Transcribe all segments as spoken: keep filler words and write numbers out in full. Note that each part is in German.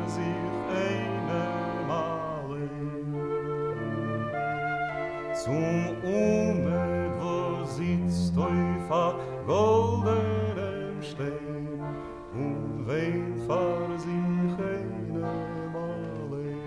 sich einem allein. Zum Umed, wo sitzt auf a goldenem Stein und weint vor sich einem allein.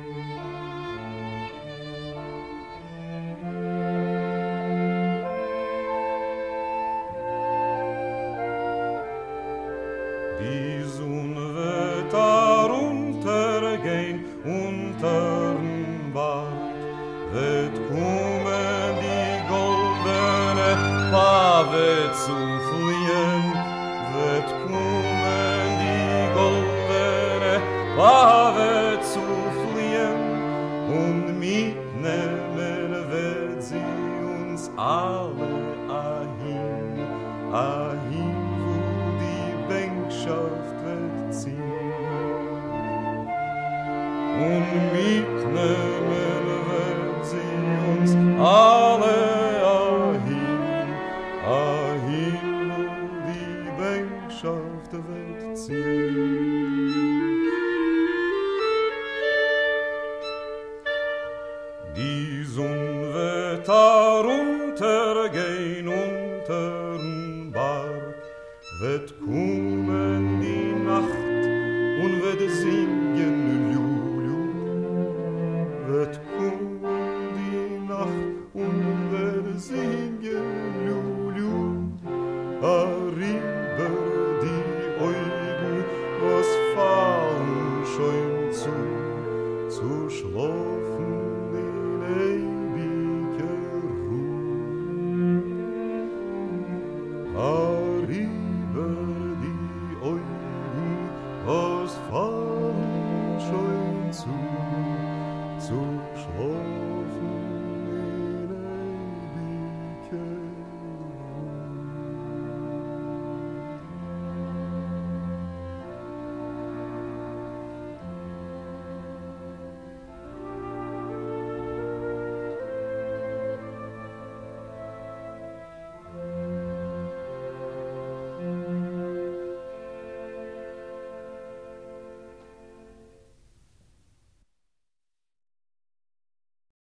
Die Sonne wird heruntergehen unterm Wald, wird kommen die goldene Pave zu fliehen, wird kommen die goldene Pave zu fliehen, und mitnehmen wird sie uns alle ahin, ahin, wo die Bänkschaft wird ziehen. Und mitnehmen wird sie uns alle ahin, ahin, wo die Bänkschaft wird ziehen. Die Sonne wird heruntergehen untern Berg, wird kommen die Nacht und wird singen Lulu, wird kommen die Nacht und wird singen Lulu, herüber die Augen, was fallen schon zu, zu schlafen in ewiger Ruhe. Herüber die Augen, was fallen schon zu, zu schlafen